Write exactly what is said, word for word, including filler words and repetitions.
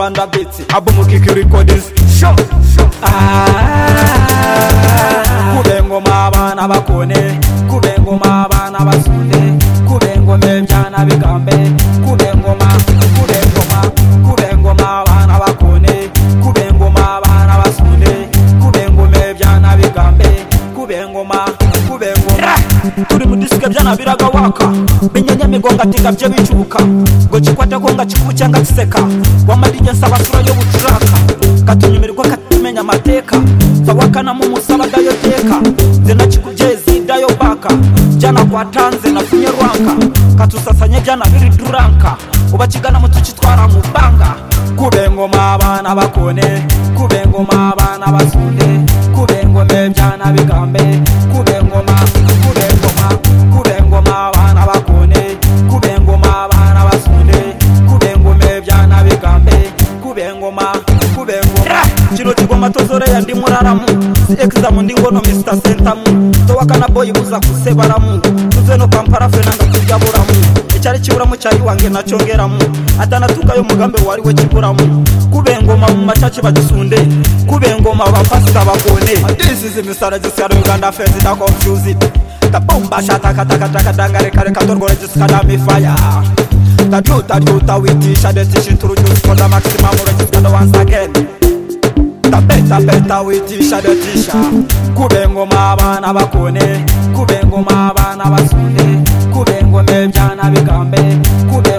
Rwanda beats album Kiki Recordings show kubengo mabana bakone kubengo mabana basunde kubengo mebyana bigambe kubengo ma kubengo ma kubengo mabana bakone kubengo mabana basunde kubengo mebyana bigambe kubengo ma kubengo turi mu disike byana biraga waka binyanya migonga tika bye bicuka ngo kikwata ko nga kikucyanga kiseka wamarije nsaba sura yo bucuraka katunyumirwa katumenya amateka fawakana mu musaba dayo teka zena kikujezi dayo baka jana kwa tanze na funye rwanka katusasanye jana biri duranka ubakigana mu tukitwara mu banga kubengo mabana bakone kubengo mabana basunde kubengo mebyana bigambe kubengo ma kubengo ma kubengo mabana bakone kubengo mabana basunde kubengo mebyana bigambe kubengo ma kubengo kino kigoma tozore yandi muraramu exam ndi ngono Mister Sentamu to wakana boy buza kusebaramu tuze no kampara fenanga kujaburamu icyari kiburamu cyari wange nacyongeramu atanatuka yo mugambe wari we kiburamu kubengoma mu macaci bagisunde kubengoma bafasta bakone this is Mister Gisaro Uganda face that confuse it the bomba shata kata kata kadangare kare katorgore jiskada me fire the truth that you ta with the shadow teaching through just for the maximum register once again the better better with the shadow teacher kubengo mabana bakone kubengo mabana basunde kubengo mebyana bigambe kube